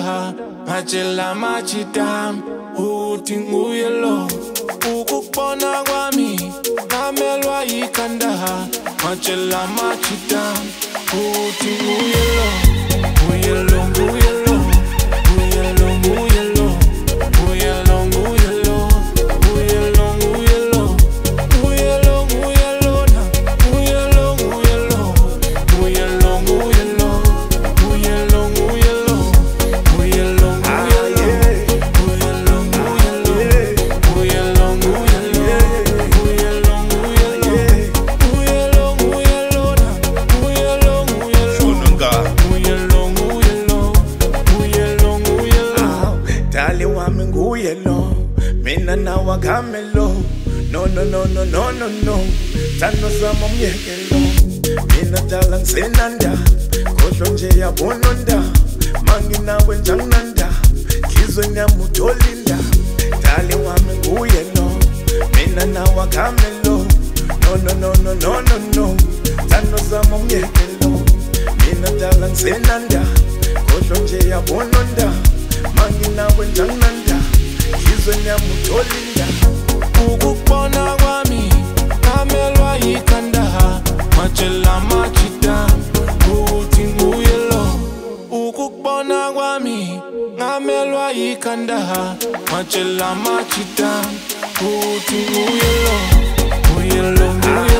ngachela machidam uthi nguye lo ukubona kwami ngamelwa ikhanda ngachela machidam uthi nguye lo nguye lo nguye lo nguye lo nguye lo nguye lo nguye lo nguye lo nguye lo nguye lo nguye lo na nguye lo nguye lo nguye lo nguye lo nguye lo nguye lo nguye lo nguye lo nguye lo nguye lo nguye lo nguye lo nguye lo nguye lo nguye lo na nguye lo nguye lo shununga nguye lo nguye lo nguye lo nguye lo dali wami nguye lo mina nawe akamelo no no no no no no no thando sama umyekelo mina dala ngisenanda kodwa nje yabononda manginawe njanginanda khizwe nyama utholinda dali wami nguye lo mina nawe akamelo no no no no no no no thando sama umyekelo mina dala ngisenanda kodwa nje yabononda manginawe njanginanda khizwe nyama utholinda ukubona kwami ngamelwa ikhanda ngachela machidam uthi nguye lo ukubona kwami ngamelwa ikhanda ngachela machidam uthi nguye lo nguye lo nguye